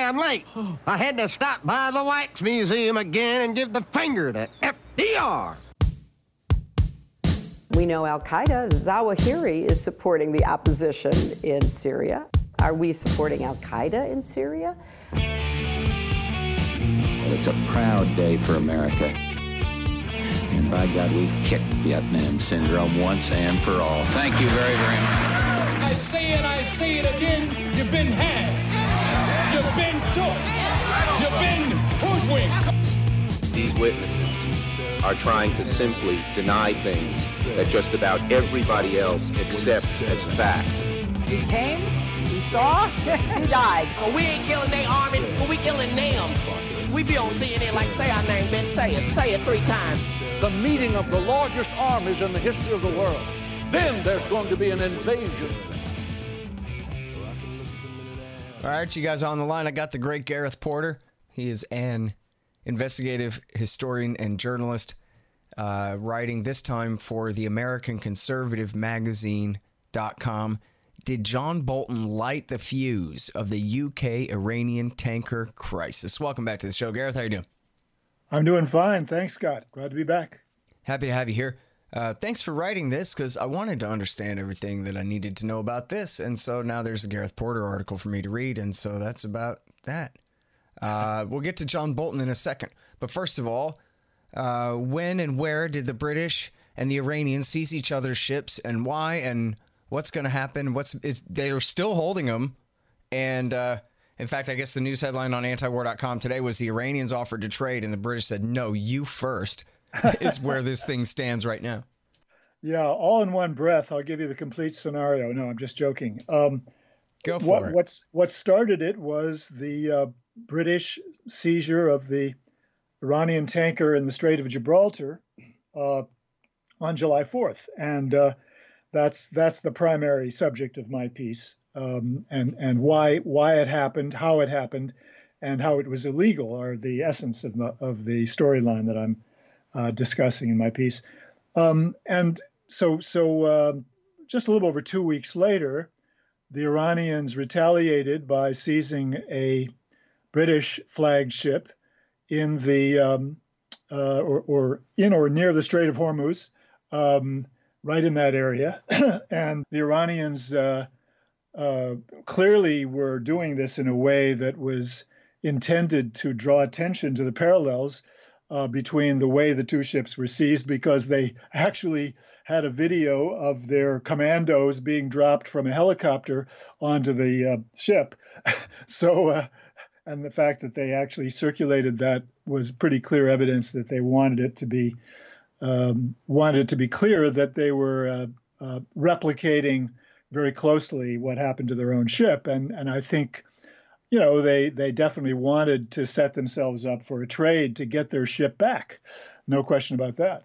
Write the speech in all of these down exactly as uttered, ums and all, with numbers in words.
damn late. I had to stop by the Wax Museum again and give the finger to F D R. We know Al-Qaeda, Zawahiri is supporting the opposition in Syria. Are we supporting Al-Qaeda in Syria? Well, it's a proud day for America. And by God, we've kicked Vietnam syndrome once and for all. Thank you very, very much. I say it, I say it again, you've been had. You've been took. You've been hoodwinked. These witnesses are trying to simply deny things that just about everybody else accepts as fact. He came, he saw, he died. Well, we ain't killing their army, but we killing them. We be on C N N like, say our name, bitch, say it. Say it three times. The meeting of the largest armies in the history of the world. Then there's going to be an invasion. All right, you guys on the line. I got the great Gareth Porter. He is an investigative historian and journalist, uh, writing this time for the American Conservative Magazine dot com. Did John Bolton light the fuse of the U K Iranian tanker crisis? Welcome back to the show, Gareth. How you doing? I'm doing fine. Thanks, Scott. Glad to be back. Happy to have you here. Uh, thanks for writing this, because I wanted to understand everything that I needed to know about this. And so now there's a Gareth Porter article for me to read. And so that's about that. Uh, we'll get to John Bolton in a second. But first of all, uh, when and where did the British and the Iranians seize each other's ships, and why, and what's going to happen? What's is they're still holding them. And uh, in fact, I guess the news headline on anti war dot com today was the Iranians offered to trade and the British said, no, you first, is where this thing stands right now. Yeah, all in one breath. I'll give you the complete scenario. No, I'm just joking. Um, Go for what, it. What's, what started it was the uh, British seizure of the Iranian tanker in the Strait of Gibraltar uh, on July fourth. And uh, that's that's the primary subject of my piece, um, and, and why why it happened, how it happened, and how it was illegal are the essence of the, of the storyline that I'm uh, discussing in my piece. Um, and so, so uh, just a little over two weeks later, the Iranians retaliated by seizing a British flagged ship in the um, uh, or, or in or near the Strait of Hormuz, um, right in that area. And the Iranians uh, uh, clearly were doing this in a way that was intended to draw attention to the parallels Uh, between the way the two ships were seized, because they actually had a video of their commandos being dropped from a helicopter onto the uh, ship. So, uh, and the fact that they actually circulated that was pretty clear evidence that they wanted it to be um, wanted it to be clear that they were uh, uh, replicating very closely what happened to their own ship. And and I think, you know, they, they definitely wanted to set themselves up for a trade to get their ship back. No question about that.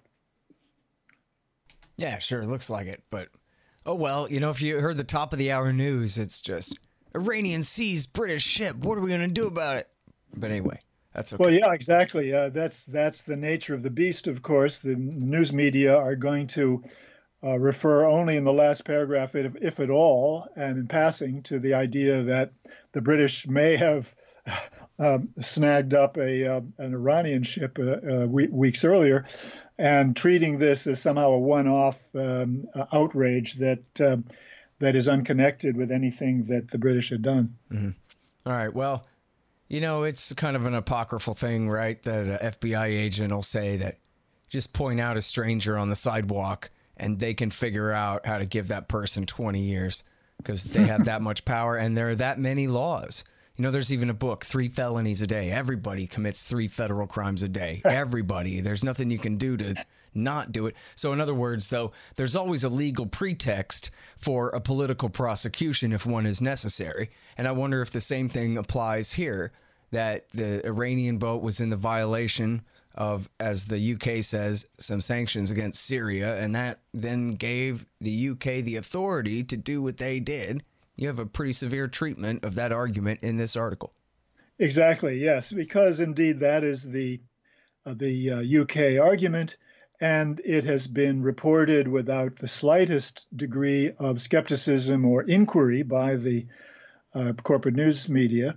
Yeah, sure. Looks like it. But, oh, well, you know, if you heard the top of the hour news, it's just Iranian seized British ship. What are we going to do about it? But anyway, that's okay. Well, yeah, exactly. Uh, that's that's the nature of the beast, of course. The news media are going to uh, refer only in the last paragraph, if, if at all, and in passing, to the idea that the British may have um, snagged up a uh, an Iranian ship uh, uh, we- weeks earlier, and treating this as somehow a one-off um, uh, outrage that uh, that is unconnected with anything that the British had done. Mm-hmm. All right. Well, you know, it's kind of an apocryphal thing, right? That an F B I agent will say that just point out a stranger on the sidewalk and they can figure out how to give that person twenty years. Because they have that much power, and there are that many laws. You know, there's even a book, Three Felonies a Day. Everybody commits three federal crimes a day. Everybody. There's nothing you can do to not do it. So in other words, though, there's always a legal pretext for a political prosecution if one is necessary. And I wonder if the same thing applies here, that the Iranian boat was in the violation of, as the U K says, some sanctions against Syria, and that then gave the U K the authority to do what they did. You have a pretty severe treatment of that argument in this article. Exactly, yes, because indeed that is the uh, the uh, U K argument, and it has been reported without the slightest degree of skepticism or inquiry by the uh, corporate news media.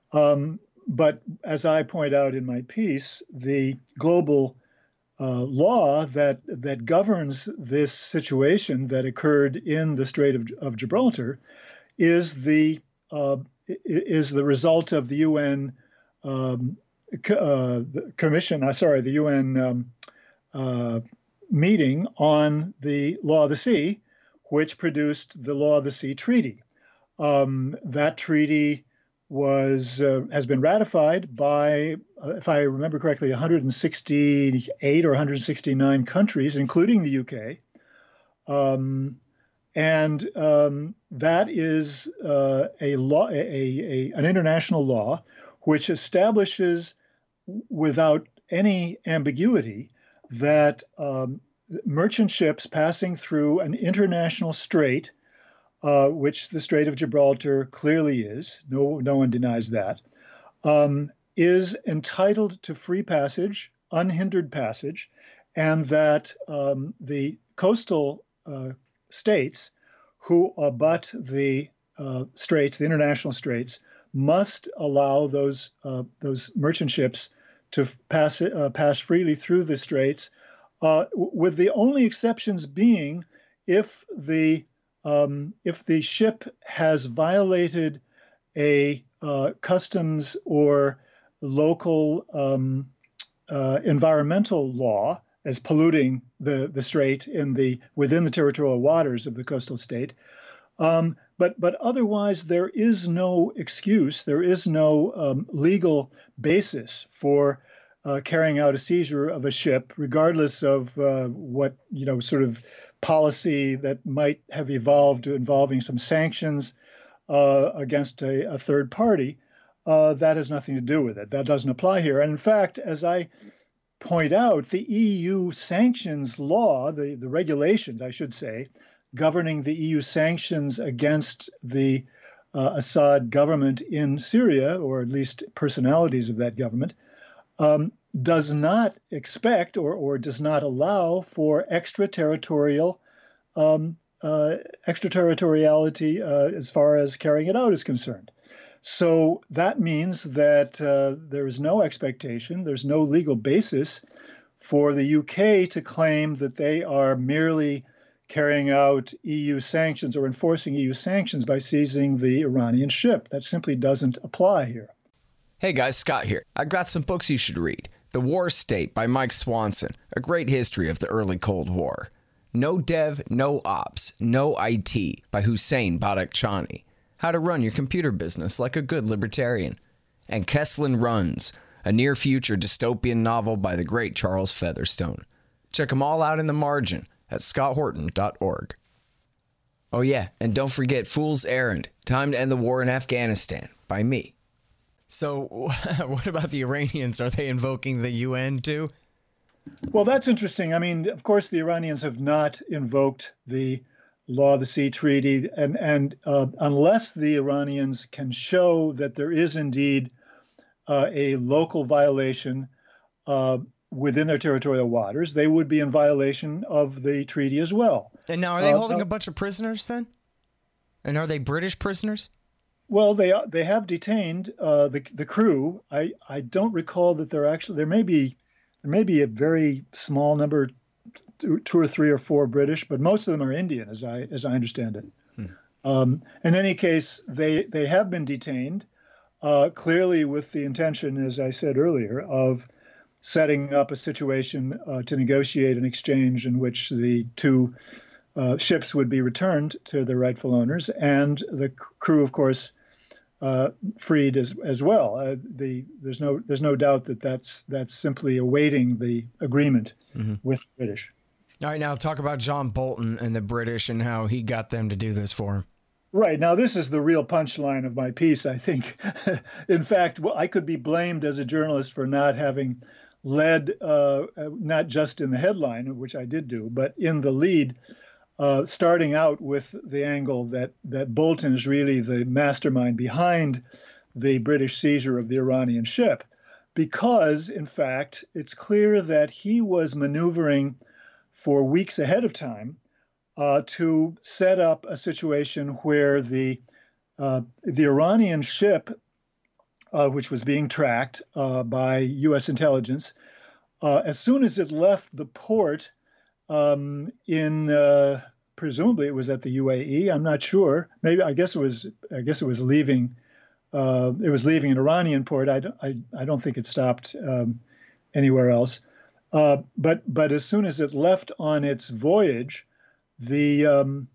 Um, but as I point out in my piece, the global uh, law that that governs this situation that occurred in the Strait of, of Gibraltar is the uh, is the result of the U N um, uh, the Commission. Uh, sorry, the U N um, uh, meeting on the Law of the Sea, which produced the Law of the Sea Treaty. Um, that treaty was uh, has been ratified by, uh, if I remember correctly, one hundred sixty-eight or one hundred sixty-nine countries, including the U K. Um, and um, that is uh, a law, a, a, an international law, which establishes without any ambiguity that um, merchant ships passing through an international strait, Uh, which the Strait of Gibraltar clearly is, no, no one denies that, um, is entitled to free passage, unhindered passage, and that um, the coastal uh, states who abut the uh, straits, the international straits, must allow those uh, those merchant ships to pass uh, pass freely through the straits, uh, with the only exceptions being if the Um, if the ship has violated a uh, customs or local um, uh, environmental law as polluting the, the strait in the within the territorial waters of the coastal state, um, but but otherwise there is no excuse, there is no um, legal basis for uh, carrying out a seizure of a ship, regardless of uh, what you know sort of policy that might have evolved to involving some sanctions uh, against a, a third party. Uh, that has nothing to do with it. That doesn't apply here. And in fact, as I point out, the E U sanctions law, the, the regulations, I should say, governing the E U sanctions against the uh, Assad government in Syria, or at least personalities of that government, um, does not expect or, or does not allow for extraterritorial um, uh, extraterritoriality uh, as far as carrying it out is concerned. So that means that uh, there is no expectation, there's no legal basis for the U K to claim that they are merely carrying out E U sanctions or enforcing E U sanctions by seizing the Iranian ship. That simply doesn't apply here. Hey guys, Scott here. I got some books you should read. The War State by Mike Swanson, a great history of the early Cold War. No Dev, No Ops, No I T by Hussein Badakhshani. How to run your computer business like a good libertarian. And Kesslin Runs, a near-future dystopian novel by the great Charles Featherstone. Check them all out in the margin at scott horton dot org. Oh yeah, and don't forget Fool's Errand, Time to End the War in Afghanistan by me. So what about the Iranians? Are they invoking the U N too? Well, that's interesting. I mean, of course, the Iranians have not invoked the Law of the Sea Treaty, and, and uh, unless the Iranians can show that there is indeed uh, a local violation uh, within their territorial waters, they would be in violation of the treaty as well. And now, are they uh, holding uh, a bunch of prisoners then? And are they British prisoners? Well, they they have detained uh, the the crew. I, I don't recall that there actually there may be there may be a very small number, two, two or three or four British, but most of them are Indian, as I as I understand it. Hmm. Um, in any case, they they have been detained, uh, clearly with the intention, as I said earlier, of setting up a situation uh, to negotiate an exchange in which the two uh, ships would be returned to their rightful owners, and the crew, of course, uh, freed as as well. Uh, the there's no there's no doubt that that's that's simply awaiting the agreement mm-hmm. with the British. All right, now talk about John Bolton and the British and how he got them to do this for him. Right. Now, this is the real punchline of my piece, I think. In fact, well, I could be blamed as a journalist for not having led, uh, not just in the headline, which I did do, but in the lead, uh, starting out with the angle that, that Bolton is really the mastermind behind the British seizure of the Iranian ship, because, in fact, it's clear that he was maneuvering for weeks ahead of time uh, to set up a situation where the uh, the Iranian ship uh, which was being tracked uh, by U S intelligence. Uh, as soon as it left the port um, in, uh, presumably it was at the U A E. I'm not sure. Maybe I guess it was. I guess it was leaving. Uh, it was leaving an Iranian port. I, I, I don't think it stopped um, anywhere else. Uh, but but as soon as it left on its voyage, the um,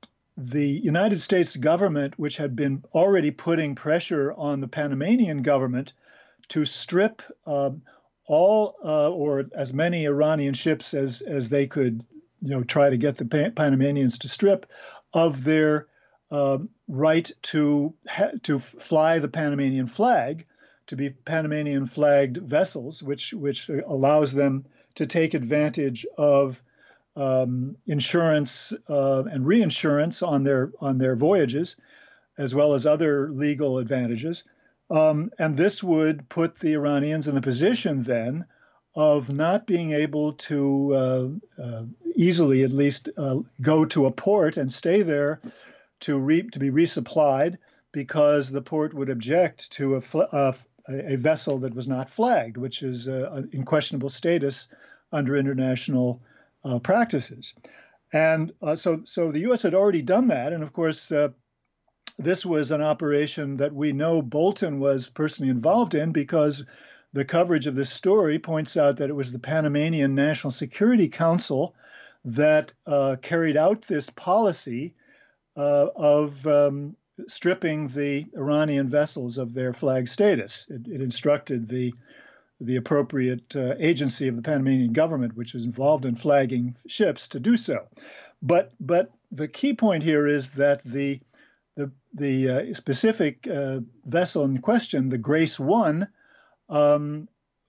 the United States government, which had been already putting pressure on the Panamanian government to strip uh, all uh, or as many Iranian ships as as they could, you know, try to get the Pan- Panamanians to strip of their uh, right to ha- to fly the Panamanian flag, to be Panamanian flagged vessels, which which allows them to take advantage of um, insurance uh, and reinsurance on their on their voyages, as well as other legal advantages. Um, and this would put the Iranians in the position then of not being able to uh, uh, easily, at least, uh, go to a port and stay there to re- to be resupplied, because the port would object to a, fl- uh, a vessel that was not flagged, which is uh, in questionable status under international uh, practices. And uh, so, so the U S had already done that, and of course, uh, this was an operation that we know Bolton was personally involved in, because the coverage of this story points out that it was the Panamanian National Security Council that uh, carried out this policy uh, of um, stripping the Iranian vessels of their flag status. It, it instructed the the appropriate uh, agency of the Panamanian government, which is involved in flagging ships, to do so. But but the key point here is that the the the uh, specific uh, vessel in question, the Grace One, um,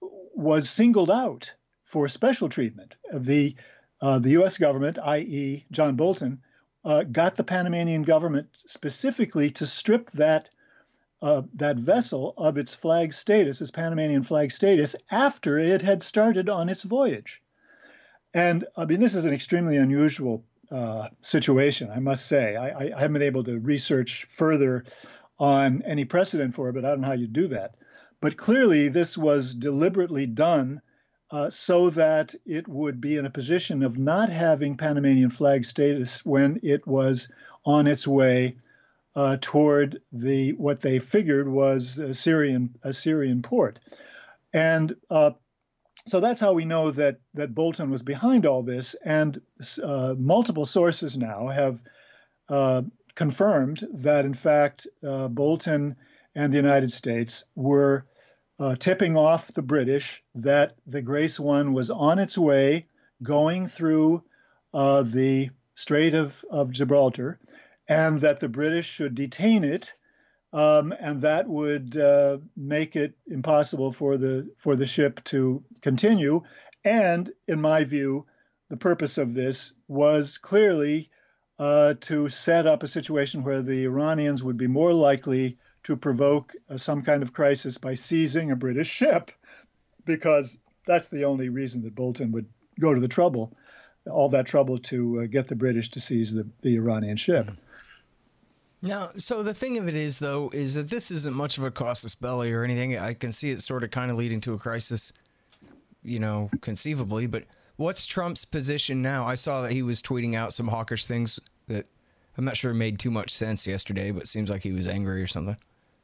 was singled out for special treatment. The uh, the U S government, that is. John Bolton, uh, got the Panamanian government specifically to strip that uh, that vessel of its flag status, its Panamanian flag status, after it had started on its voyage. And I mean, this is an extremely unusual uh, situation, I must say. I, I haven't been able to research further on any precedent for it, but I don't know how you do that. But clearly, this was deliberately done uh, so that it would be in a position of not having Panamanian flag status when it was on its way uh, toward the what they figured was a Syrian a Syrian port. And uh, so that's how we know that that Bolton was behind all this. And uh, multiple sources now have uh, confirmed that, in fact, uh, Bolton and the United States were uh, tipping off the British that the Grace One was on its way, going through uh, the Strait of, of Gibraltar, and that the British should detain it, um, and that would uh, make it impossible for the for the ship to continue. And in my view, the purpose of this was clearly uh, to set up a situation where the Iranians would be more likely to provoke uh, some kind of crisis by seizing a British ship, because that's the only reason that Bolton would go to the trouble, all that trouble to uh, get the British to seize the, the Iranian ship. Mm-hmm. Now, so the thing of it is, though, is that this isn't much of a casus belli or anything. I can see it sort of kind of leading to a crisis, you know, conceivably. But what's Trump's position now? I saw that he was tweeting out some hawkish things that I'm not sure made too much sense yesterday, but it seems like he was angry or something.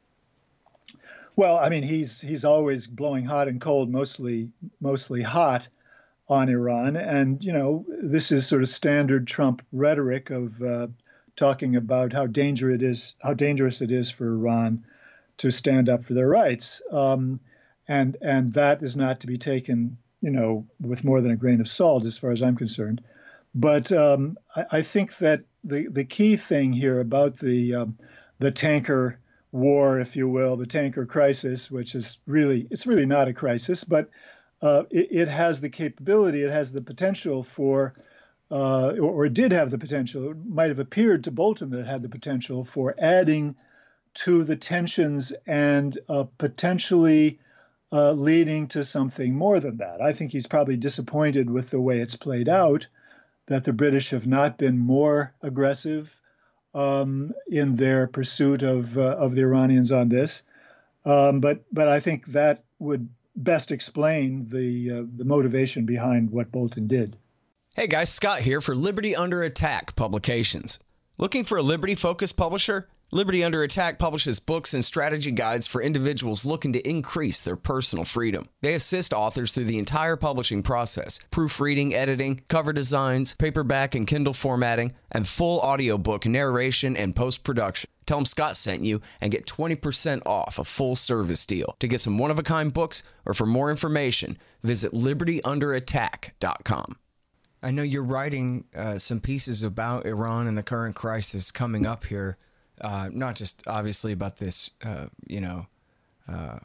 Well, I mean, he's he's always blowing hot and cold, mostly mostly hot on Iran. And, you know, this is sort of standard Trump rhetoric of uh, talking about how dangerous it is, how dangerous it is for Iran to stand up for their rights. Um, and and that is not to be taken, you know, with more than a grain of salt, as far as I'm concerned. But um, I, I think that the, the key thing here about the um, the tanker war, if you will, the tanker crisis, which is really, it's really not a crisis, but uh, it, it has the capability, it has the potential for, uh, or, or it did have the potential, it might have appeared to Bolton that it had the potential for adding to the tensions and uh, potentially uh, leading to something more than that. I think he's probably disappointed with the way it's played out, that the British have not been more aggressive um, in their pursuit of uh, of the Iranians on this. Um, but but I think that would best explain the uh, the motivation behind what Bolton did. Hey guys, Scott here for Liberty Under Attack Publications. Looking for a Liberty-focused publisher? Liberty Under Attack publishes books and strategy guides for individuals looking to increase their personal freedom. They assist authors through the entire publishing process: proofreading, editing, cover designs, paperback and Kindle formatting, and full audiobook narration and post-production. Tell them Scott sent you and get twenty percent off a full service deal. To get some one-of-a-kind books or for more information, visit liberty under attack dot com. I know you're writing uh, some pieces about Iran and the current crisis coming up here. Uh, not just obviously about this, uh, you know, uh,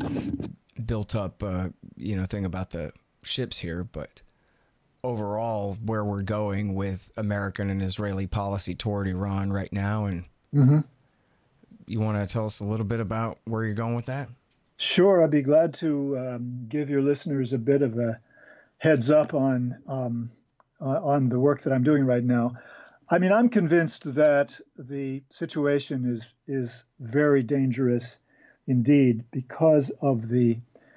built up, uh, you know, thing about the ships here, but overall where we're going with American and Israeli policy toward Iran right now. And mm-hmm. You want to tell us a little bit about where you're going with that? Sure. I'd be glad to um, give your listeners a bit of a heads up on um, uh, on the work that I'm doing right now. I mean, I'm convinced that the situation is is very dangerous indeed because of the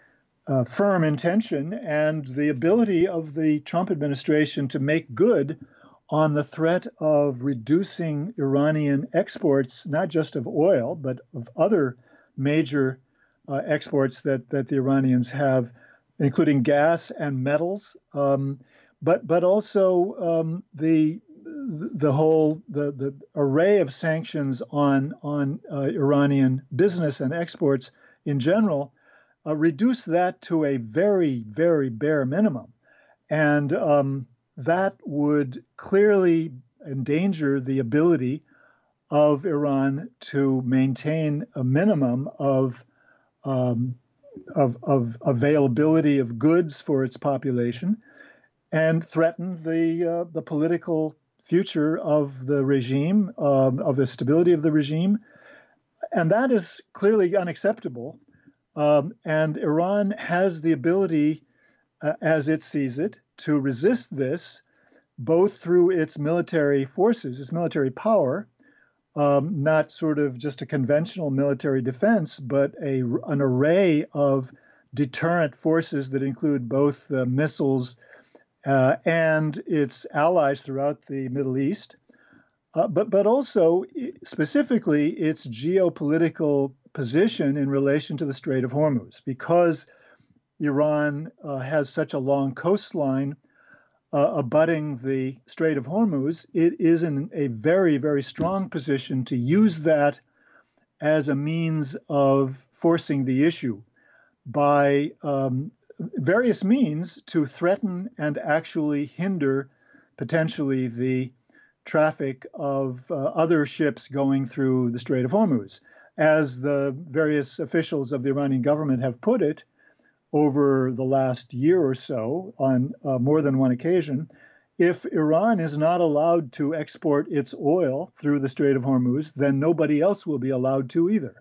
uh, firm intention and the ability of the Trump administration to make good on the threat of reducing Iranian exports, not just of oil, but of other major uh, exports that, that the Iranians have, including gas and metals, um, but but also um, the the whole the, the array of sanctions on on uh, Iranian business and exports in general, uh, reduce that to a very, very bare minimum. And um, that would clearly endanger the ability of Iran to maintain a minimum of, um, of, of availability of goods for its population and threaten the, uh, the political future of the regime, um, of the stability of the regime. And that is clearly unacceptable. Um, and Iran has the ability, uh, as it sees it, to resist this, both through its military forces, its military power, um, not sort of just a conventional military defense, but a, an array of deterrent forces that include both uh, missiles uh, and its allies throughout the Middle East, uh, but, but also specifically its geopolitical position in relation to the Strait of Hormuz, because Iran uh, has such a long coastline uh, abutting the Strait of Hormuz. It is in a very, very strong position to use that as a means of forcing the issue by um, various means to threaten and actually hinder potentially the traffic of uh, other ships going through the Strait of Hormuz. As the various officials of the Iranian government have put it over the last year or so on uh, more than one occasion, if Iran is not allowed to export its oil through the Strait of Hormuz, then nobody else will be allowed to either.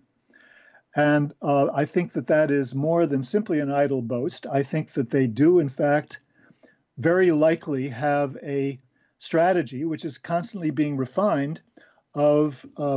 And uh, I think that that is more than simply an idle boast. I think that they do, in fact, very likely have a strategy, which is constantly being refined, of uh,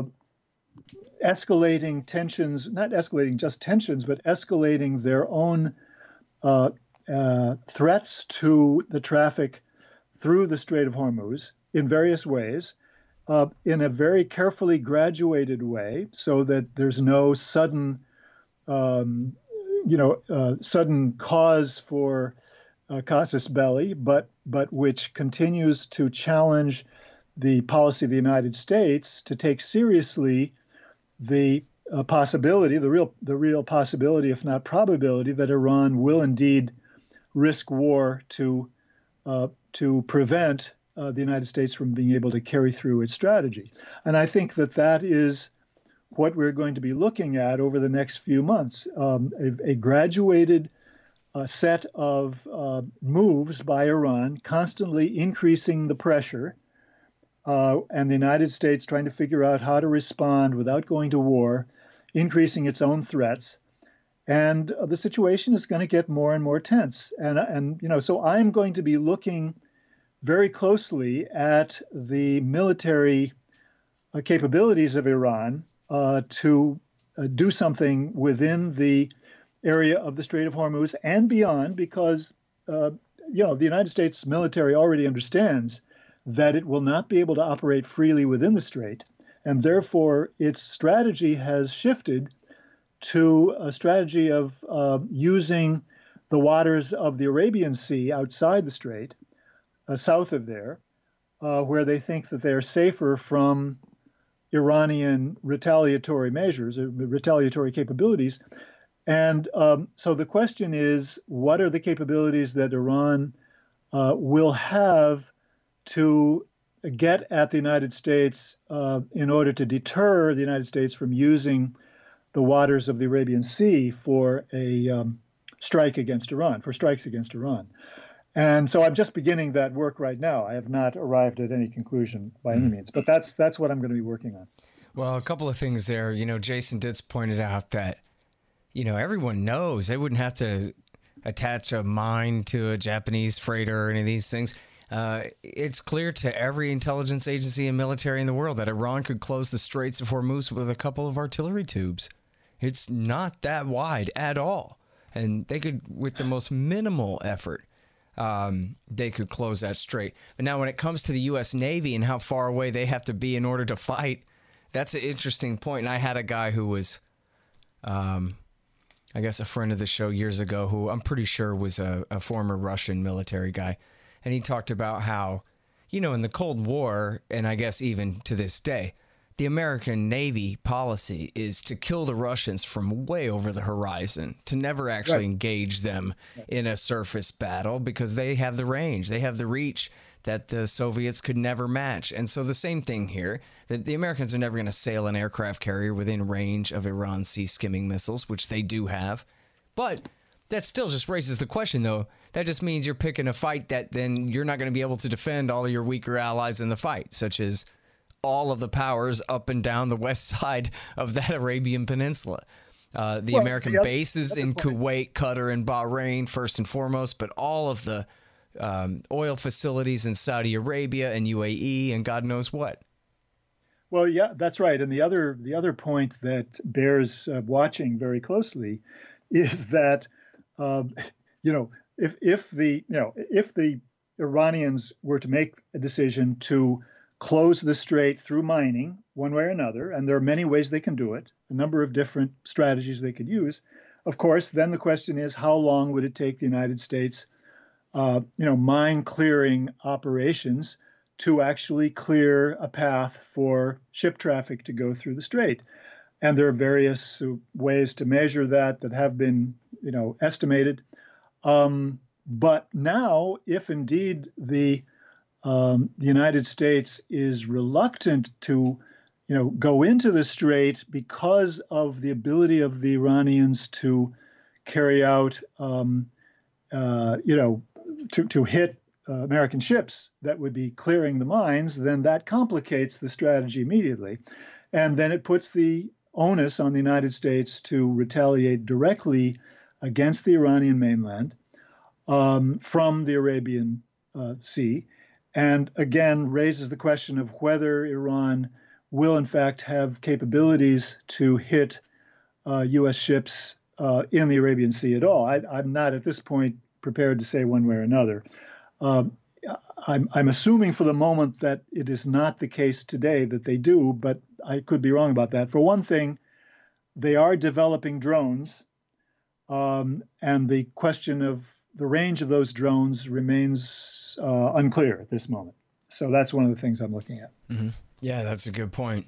escalating tensions, not escalating just tensions, but escalating their own uh, uh, threats to the traffic through the Strait of Hormuz in various ways, uh, in a very carefully graduated way, so that there's no sudden, um, you know, uh, sudden cause for uh, casus belli, but but which continues to challenge the policy of the United States to take seriously the uh, possibility, the real, the real possibility, if not probability, that Iran will indeed risk war to uh, to prevent uh, the United States from being able to carry through its strategy. And I think that that is what we're going to be looking at over the next few months, um, a, a graduated uh, set of uh, moves by Iran, constantly increasing the pressure, Uh, and the United States trying to figure out how to respond without going to war, increasing its own threats. And uh, the situation is going to get more and more tense. And, and, you know, so I'm going to be looking very closely at the military uh, capabilities of Iran uh, to uh, do something within the area of the Strait of Hormuz and beyond, because uh, you know the United States military already understands that it will not be able to operate freely within the strait, and therefore its strategy has shifted to a strategy of uh, using the waters of the Arabian Sea outside the strait, uh, south of there, uh, where they think that they're safer from Iranian retaliatory measures, or retaliatory capabilities. And um, so the question is, what are the capabilities that Iran uh, will have to get at the United States uh, in order to deter the United States from using the waters of the Arabian Sea for a um, strike against Iran, for strikes against Iran? And so I'm just beginning that work right now. I have not arrived at any conclusion by any means, but that's that's what I'm going to be working on. Well, a couple of things there. You know, Jason Ditz pointed out that, you know, everyone knows they wouldn't have to attach a mine to a Japanese freighter or any of these things. Uh, it's clear to every intelligence agency and military in the world that Iran could close the Straits of Hormuz with a couple of artillery tubes. It's not that wide at all. And they could, with the most minimal effort, um, they could close that strait. But now when it comes to the U S Navy and how far away they have to be in order to fight, that's an interesting point. And I had a guy who was, um, I guess, a friend of the show years ago who I'm pretty sure was a, a former Russian military guy. And he talked about how, you know, in the Cold War, and I guess even to this day, the American Navy policy is to kill the Russians from way over the horizon, to never actually right. engage them right. in a surface battle, because they have the range, they have the reach that the Soviets could never match. And so the same thing here, that the Americans are never going to sail an aircraft carrier within range of Iran's sea-skimming missiles, which they do have. But that still just raises the question, though. That just means you're picking a fight that then you're not going to be able to defend all of your weaker allies in the fight, such as all of the powers up and down the west side of that Arabian Peninsula. Uh, the well, American the other, bases in point. Kuwait, Qatar, and Bahrain, first and foremost, but all of the um, oil facilities in Saudi Arabia and U A E and God knows what. Well, yeah, that's right. And the other the other point that bears uh, watching very closely is that, um, you know, if if the you know if the Iranians were to make a decision to close the strait through mining one way or another, and there are many ways they can do it, a number of different strategies they could use. Of course, then the question is, how long would it take the United States, uh, you know, mine clearing operations to actually clear a path for ship traffic to go through the strait? And there are various ways to measure that that have been, you know, estimated. Um, but now, if indeed the Um, the United States is reluctant to, you know, go into the strait because of the ability of the Iranians to carry out, um, uh, you know, to, to hit uh, American ships that would be clearing the mines, then that complicates the strategy immediately. And then it puts the onus on the United States to retaliate directly against the Iranian mainland um, from the Arabian uh, Sea. And again, raises the question of whether Iran will, in fact, have capabilities to hit uh, U S ships uh, in the Arabian Sea at all. I, I'm not at this point prepared to say one way or another. Um, I'm, I'm assuming for the moment that it is not the case today that they do, but I could be wrong about that. For one thing, they are developing drones, um, and the question of the range of those drones remains uh, unclear at this moment. So that's one of the things I'm looking at. Mm-hmm. Yeah, that's a good point.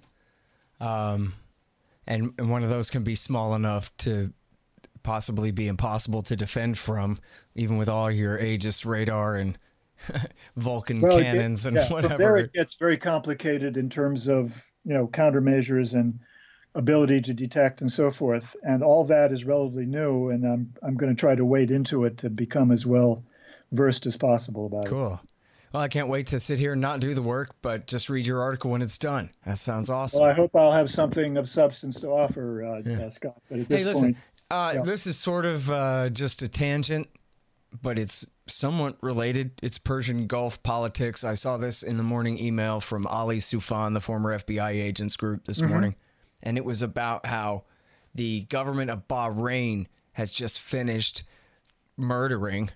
Um, and, and one of those can be small enough to possibly be impossible to defend from, even with all your Aegis radar and Vulcan well, cannons it, and yeah, whatever. There it gets very complicated in terms of, you know, countermeasures and ability to detect and so forth. And all that is relatively new, and I'm I'm going to try to wade into it to become as well versed as possible about cool. it. Cool. Well, I can't wait to sit here and not do the work, but just read your article when it's done. That sounds awesome. Well, I hope I'll have something of substance to offer, uh, yeah. uh, Scott. But at this hey, listen, point, uh, yeah. this is sort of uh, just a tangent, but it's somewhat related. It's Persian Gulf politics. I saw this in the morning email from Ali Soufan, the former F B I agents group this mm-hmm. morning. And it was about how the government of Bahrain has just finished murdering,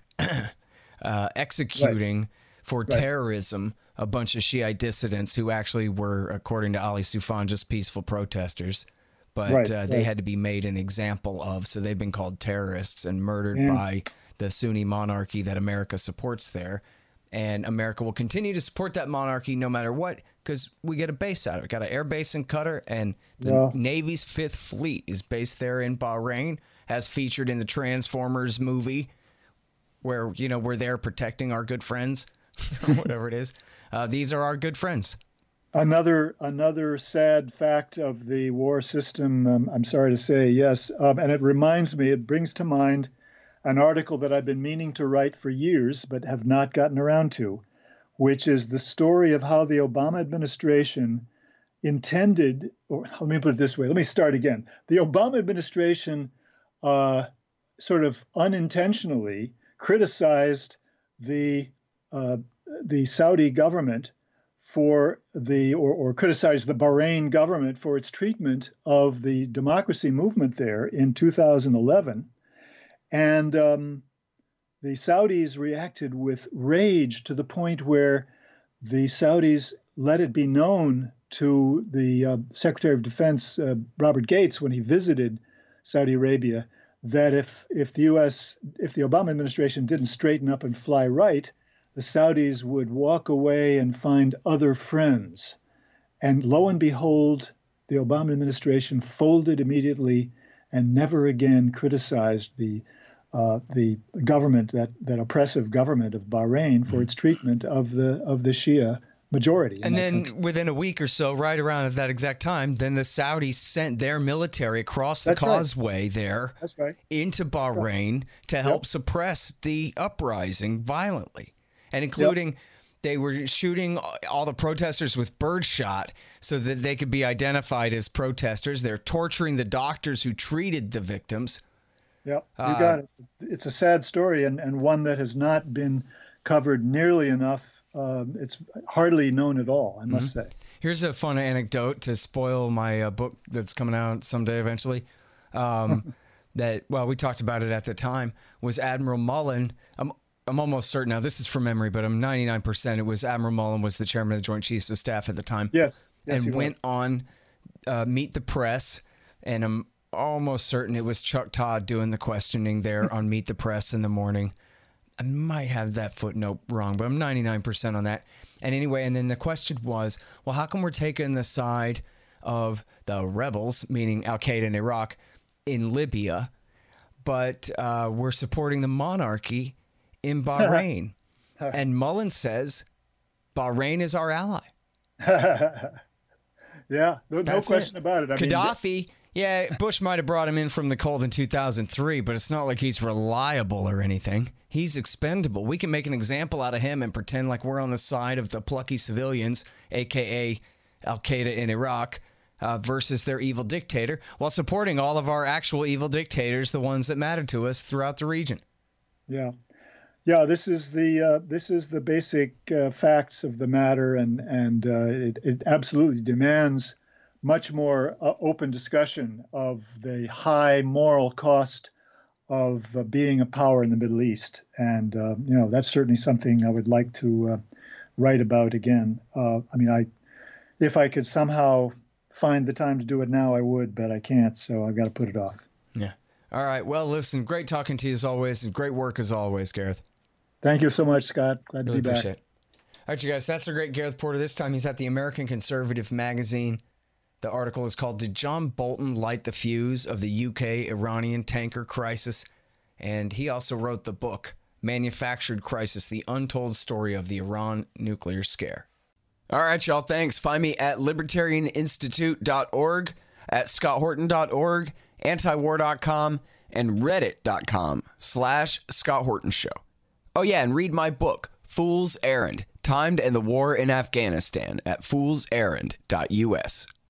uh, executing right. for right. terrorism a bunch of Shiite dissidents who actually were, according to Ali Soufan, just peaceful protesters. But right, uh, they right. had to be made an example of, so they've been called terrorists and murdered yeah. by the Sunni monarchy that America supports there. And America will continue to support that monarchy no matter what, because we get a base out of it. Got an air base in Qatar, and the yeah. Navy's Fifth Fleet is based there in Bahrain, as featured in the Transformers movie, where, you know, we're there protecting our good friends, or whatever it is. Uh, these are our good friends. Another another sad fact of the war system, um, I'm sorry to say, yes. Um, and it reminds me, it brings to mind an article that I've been meaning to write for years, but have not gotten around to, which is the story of how the Obama administration intended, or let me put it this way, let me start again. The Obama administration uh, sort of unintentionally criticized the uh, the Saudi government for the, or, or criticized the Bahrain government for its treatment of the democracy movement there in two thousand eleven. And um, the Saudis reacted with rage to the point where the Saudis let it be known to the uh, Secretary of Defense, uh, Robert Gates, when he visited Saudi Arabia, that if, if the U S, if the Obama administration didn't straighten up and fly right, the Saudis would walk away and find other friends. And lo and behold, the Obama administration folded immediately and never again criticized the uh, the government, that, that oppressive government of Bahrain, for its treatment of the of the Shia majority. And then country. Within a week or so, right around at that exact time, then the Saudis sent their military across the That's causeway right. there That's right. into Bahrain right. to help yep. suppress the uprising violently. And including, yep. they were shooting all the protesters with birdshot so that they could be identified as protesters. They're torturing the doctors who treated the victims. Yep, you uh, got it. It's a sad story, and, and one that has not been covered nearly enough. Um, it's hardly known at all, I must mm-hmm. say. Here's a fun anecdote to spoil my uh, book that's coming out someday eventually. Um, that, well, we talked about it at the time, was Admiral Mullen. I'm, I'm almost certain now, this is from memory, but I'm ninety-nine percent. It was Admiral Mullen was the chairman of the Joint Chiefs of Staff at the time. Yes. yes and went was. on uh, Meet the Press, and I'm almost certain it was Chuck Todd doing the questioning there on Meet the Press in the morning. I might have that footnote wrong, but I'm ninety-nine percent on that. And anyway, and then the question was, well, how come we're taking the side of the rebels, meaning Al-Qaeda in Iraq, in Libya, but uh, we're supporting the monarchy in Bahrain? And Mullen says, Bahrain is our ally. Yeah, no, no question it. about it. I Gaddafi... mean, yeah, Bush might have brought him in from the cold in two thousand three, but it's not like he's reliable or anything. He's expendable. We can make an example out of him and pretend like we're on the side of the plucky civilians, a k a. Al-Qaeda in Iraq, uh, versus their evil dictator, while supporting all of our actual evil dictators, the ones that matter to us throughout the region. Yeah. Yeah, this is the uh, this is the basic uh, facts of the matter, and, and uh, it, it absolutely demands much more uh, open discussion of the high moral cost of uh, being a power in the Middle East. And, uh, you know, that's certainly something I would like to uh, write about again. Uh, I mean, I, if I could somehow find the time to do it now, I would, but I can't, so I've got to put it off. Yeah. All right. Well, listen, great talking to you as always, and great work as always, Gareth. Thank you so much, Scott. Glad really to be back. Appreciate it. All right, you guys, that's the great Gareth Porter. This time he's at the American Conservative magazine. The article is called Did John Bolton Light the Fuse of the U K Iranian Tanker Crisis? And he also wrote the book, Manufactured Crisis, The Untold Story of the Iran Nuclear Scare. All right, y'all, thanks. Find me at libertarian institute dot org, at scott horton dot org, antiwar dot com, and reddit dot com slash Scott Horton Show. Oh, yeah, and read my book, Fool's Errand, Time to End the War in Afghanistan, at fools errand dot U S.